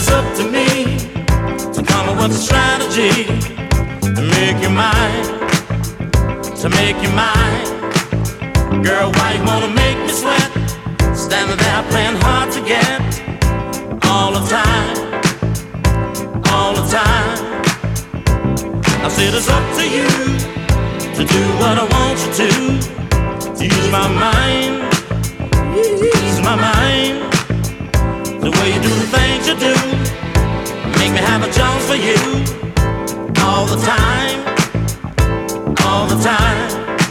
it's up to me to come up with a strategy to make you mine, to make you mine. Girl, why you wanna make me sweat? Standing there playing hard to get all the time, all the time. I said it's up to you to do what I want you to use my mind, use my mind. The way you do the things you do, make me have a chance for you all the time, all the time.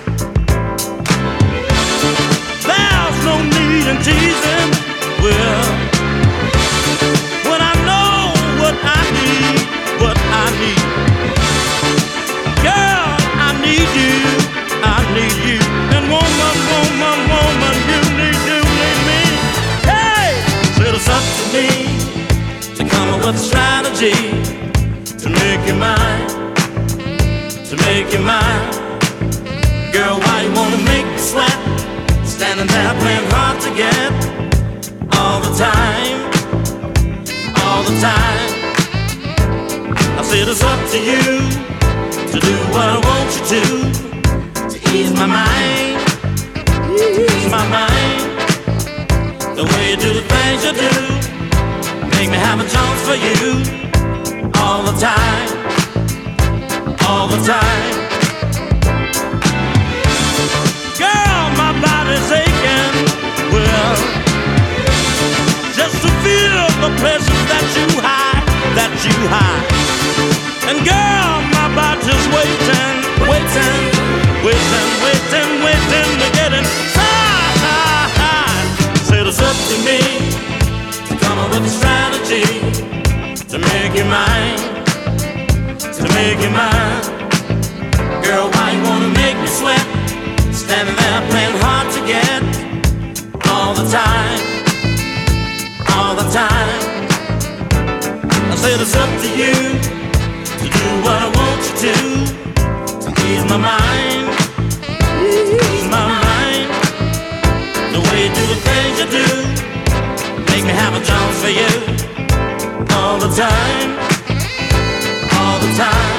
There's no need in teasing, well, when I know what I need, what I need. Girl, I need you, I need you. And woman, woman, woman, you need me. Hey, so it's up to me to come up with a strategy to make you mine, to make you mine. Girl, why you wanna make me sweat? Standing there playing hard to get all the time, all the time. I said it's up to you to do what I want you to ease my mind, ease my mind. The way you do the things you do, make me have a chance for you all the time, all the time. Girl, my body's aching, well, just to feel the places that you hide, that you hide. And girl, my body's waiting, waiting, waiting, waiting, waiting to get inside. Said it's up to me to come up with a strategy to make you mine, to make you mine. Girl, why you wanna make me sweat? Standing there playing hard to get all the time, all the time. I said it's up to you to do what I want you to ease my mind, ease my mind. The way you do the things you do, make me have a chance for you all the time, all the time.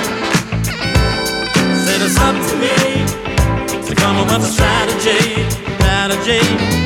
Said it's up to me to come up with a strategy, strategy.